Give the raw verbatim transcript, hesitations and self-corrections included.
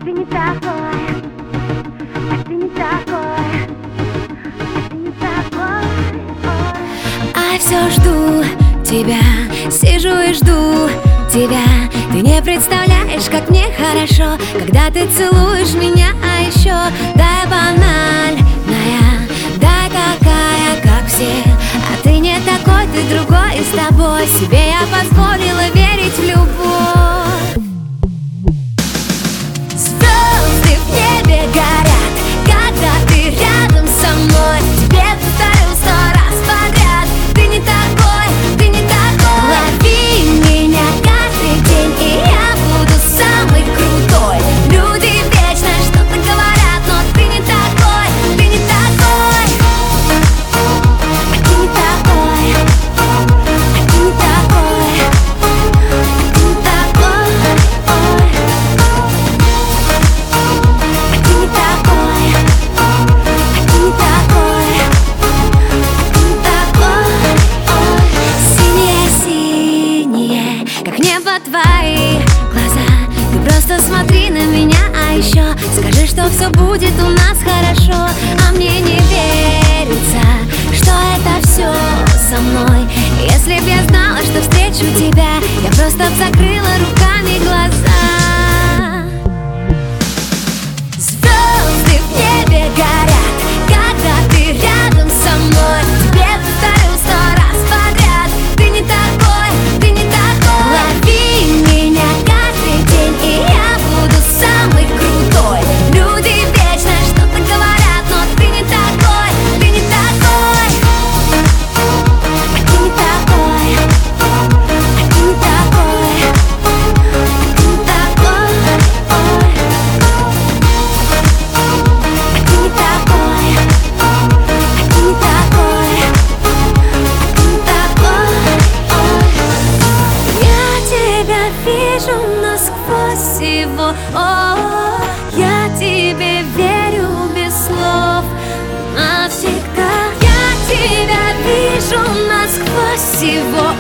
ты не такой, а ты не такой, а ты не такой. А все жду тебя, сижу и жду тебя. Ты не представляешь, как мне хорошо, когда ты целуешь меня, а еще дай банальная, дай такая, как все. А ты не такой, ты другой, и с тобой себе я позволила верить в любовь. Звезды в небе горят, когда ты рядом со мной. Тебе повторю сто раз подряд: ты не такой, ты не такой. Лови меня каждый день, и я буду самый крутой. Люди вечно что-то говорят, но ты не такой, ты не такой. А ты не такой, а ты не такой, а ты не такой. Ой. А ты не такой, а ты не такой, а ты не такой. Ой. Синие-синие, как небо, твои глаза. Ты просто смотри на меня, а еще скажи, что все будет у нас хорошо. А мне не верится, что это все со мной. Если б я знала, что встречу тебя, я просто б закрыла руками глаза. Звезды в небе горят, когда ты рядом со мной. Тебе повторю сто раз подряд: ты не такой, ты не такой. Лови меня каждый день, и я буду самый крутой. Люди вечно что-то говорят, но ты не такой, ты не такой. А ты не такой, а ты не такой, а ты не такой. Ой. А ты не такой, а ты не такой, а ты не такой. Ой. Я тебя вижу насквозь его. О, я тебе верю без слов навсегда. Я тебя вижу насквозь его.